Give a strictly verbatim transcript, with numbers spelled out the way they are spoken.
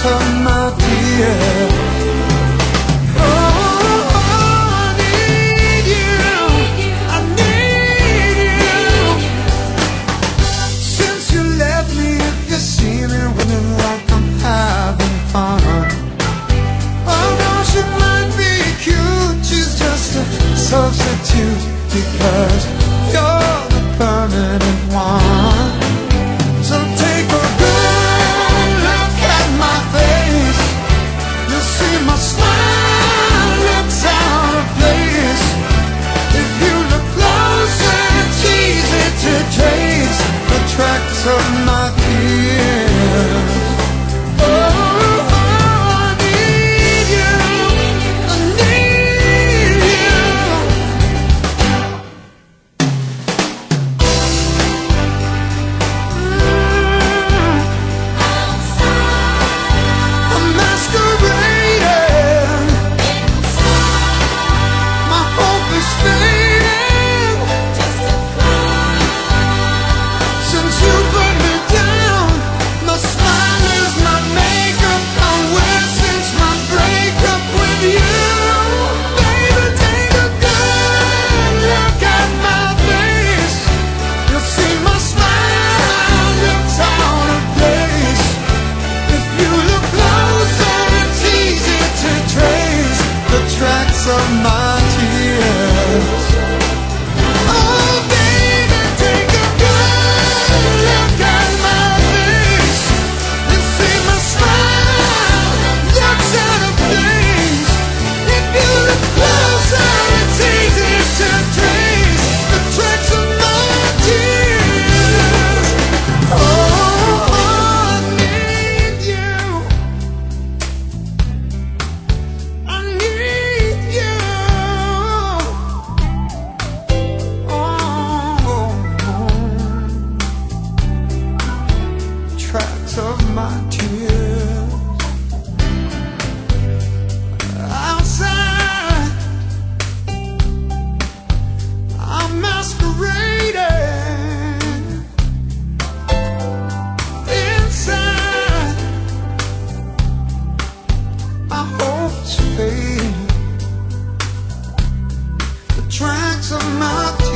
of my tears. Substitute, because you're the permanent one. So take a good look at my face. You'll see my smile looks out of place. If you look closer, it's easy to trace the tracks of my tears. Of my tears. Oh baby, take a good look at my face. You see my smile looks out of place. If you look closer, it's easy to trace the tracks of my tears. Oh, I need you. I need you. Tracks of my tears. Outside, I'm masquerading. Inside, my hopes fade. The tracks of my